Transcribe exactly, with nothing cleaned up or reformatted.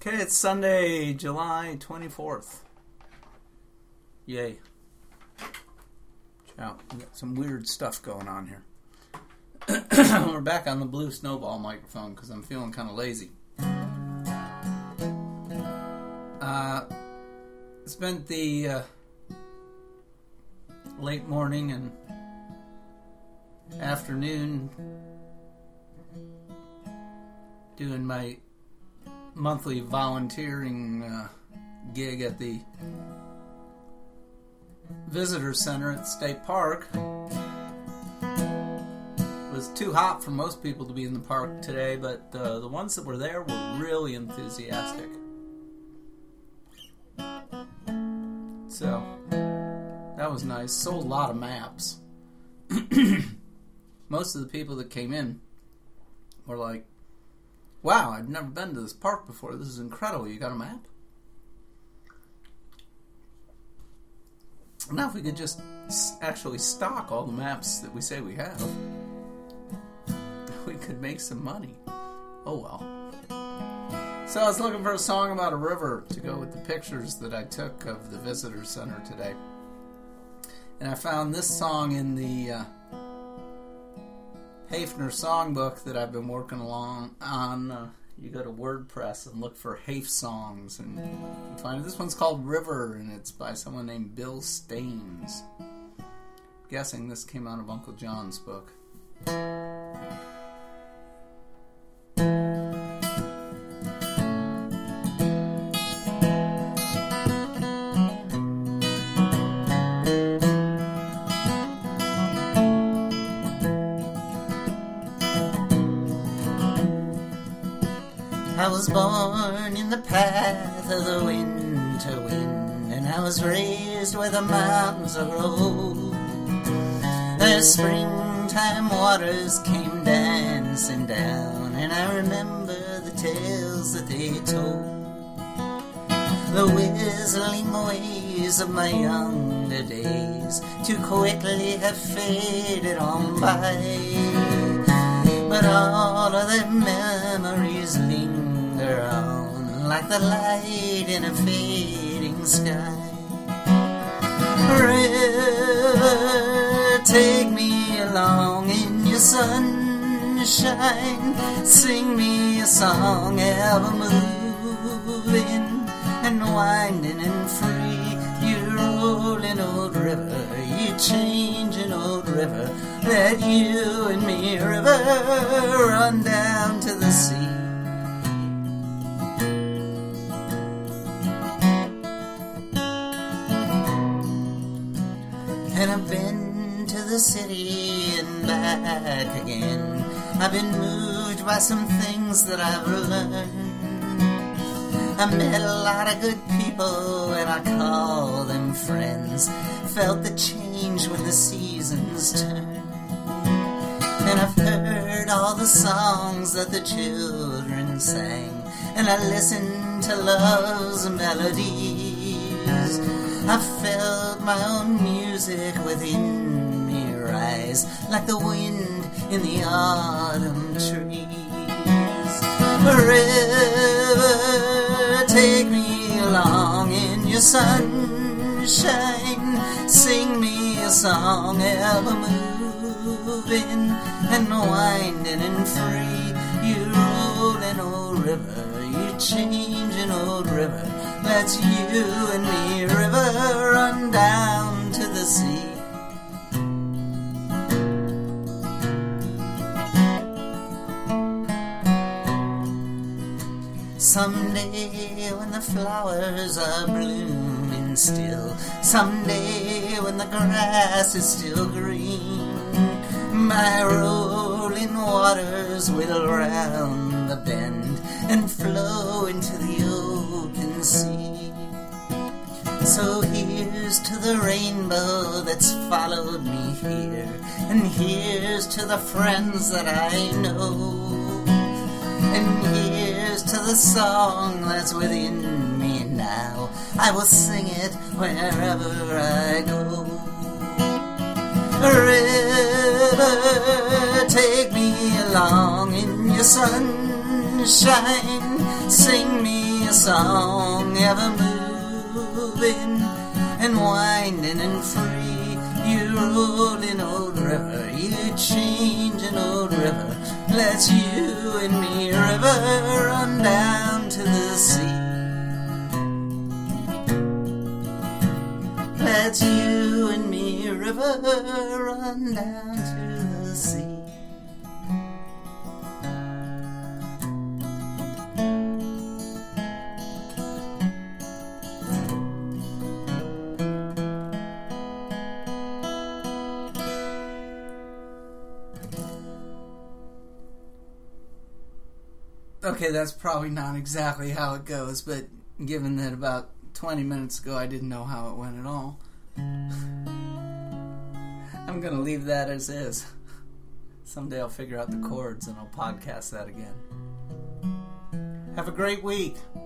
Okay, it's Sunday, July twenty-fourth. Yay. Ciao. We got some weird stuff going on here. We're back on the blue snowball microphone because I'm feeling kind of lazy. Uh, spent the uh, late morning and afternoon doing my monthly volunteering uh, gig at the visitor center at State Park. It was too hot for most people to be in the park today, but uh, the ones that were there were really enthusiastic. So that was nice. Sold a lot of maps. Most of the people that came in were like, wow, I've never been to this park before. This is incredible. You got a map? Now if we could just actually stock all the maps that we say we have, we could make some money. Oh well. So I was looking for a song about a river to go with the pictures that I took of the visitor center today. And I found this song in the uh, Hafner songbook that I've been working along on. Uh, you go to WordPress and look for Hafe songs, and you find it. This one's called River, and it's by someone named Bill Staines. I'm guessing this came out of Uncle John's book. I was born in the path of the winter wind, and I was raised where the mountains are old. The springtime waters came dancing down, and I remember the tales that they told. The whistling ways of my younger days too quickly have faded on by, but all of their memories linger on like the light in a fading sky. River, take me along in your sunshine. Sing me a song ever moving and winding and free. You rolling old river, you changing old river, let you and me, river, run down to the sea. And I've been to the city and back again. I've been moved by some things that I've learned. I met a lot of good people and I call them friends. Felt the change when the seasons turn. And I've heard all the songs that the children sang, and I listened to love's melodies. I felt my own music within me rise, like the wind in the autumn trees. River, take me along in your sunshine. Sing me a song ever moving and winding and free. You rolling old river, you changing old river, let's you and me, river, run down to the sea. Someday when the flowers are blooming still, someday when the grass is still green, my rolling waters will round the bend and flow into the open sea. So here's to the rainbow that's followed me here, and here's to the friends that I know, and here's to the song that's within me now. I will sing it wherever I go. River, take me along in your sunshine. Sing me a song ever moving and winding and free. You roll in old river, you change an old river. Let's you and me, river, run down to the sea. Let's you and me, river, run down to the sea. Okay, that's probably not exactly how it goes, but given that about twenty minutes ago I didn't know how it went at all, I'm going to leave that as is. Someday I'll figure out the chords and I'll podcast that again. Have a great week.